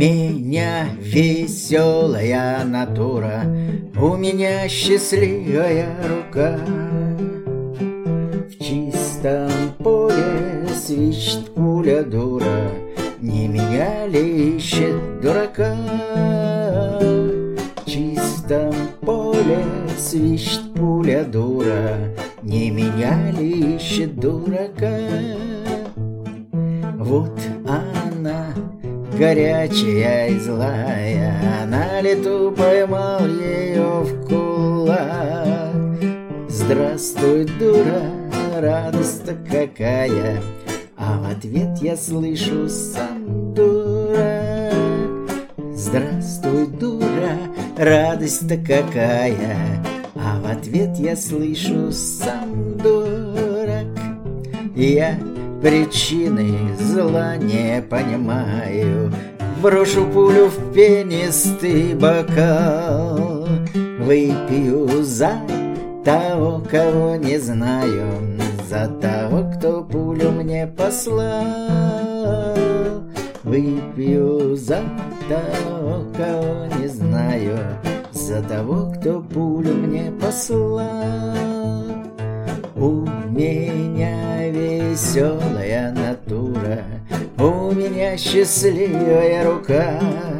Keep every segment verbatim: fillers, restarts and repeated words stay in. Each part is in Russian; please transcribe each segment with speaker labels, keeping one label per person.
Speaker 1: меня веселая натура, у меня счастливая рука. В чистом поле свищет пуля дура, не меня ли ищет дурака? В чистом поле свищет пуля дура, не меня ли ищет дурака? Вот она, горячая и злая, на лету поймал ее в кулак. Здравствуй, дура, радость-то какая, а в ответ я слышу сам дурак. Здравствуй, дура, радость-то какая, а в ответ я слышу сам дурак. Я причины зла не понимаю, брошу пулю в пенистый бокал. Выпью за того, кого не знаю, за того, кто пулю мне послал. Выпью за того, кого не знаю, за того, кто пулю мне послал. У меня веселая натура, у меня счастливая рука.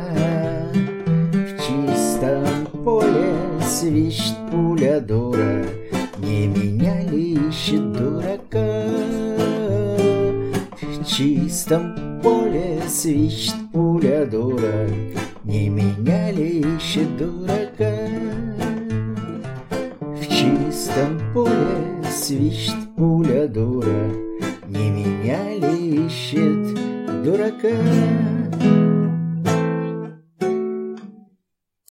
Speaker 1: В чистом поле свищет пуля дура, не меня ли ищет дурака? В чистом поле свищет пуля дура, не меня ли ищет дурака? В чистом поле свищет пуля дура, не меня ли ищет дурака?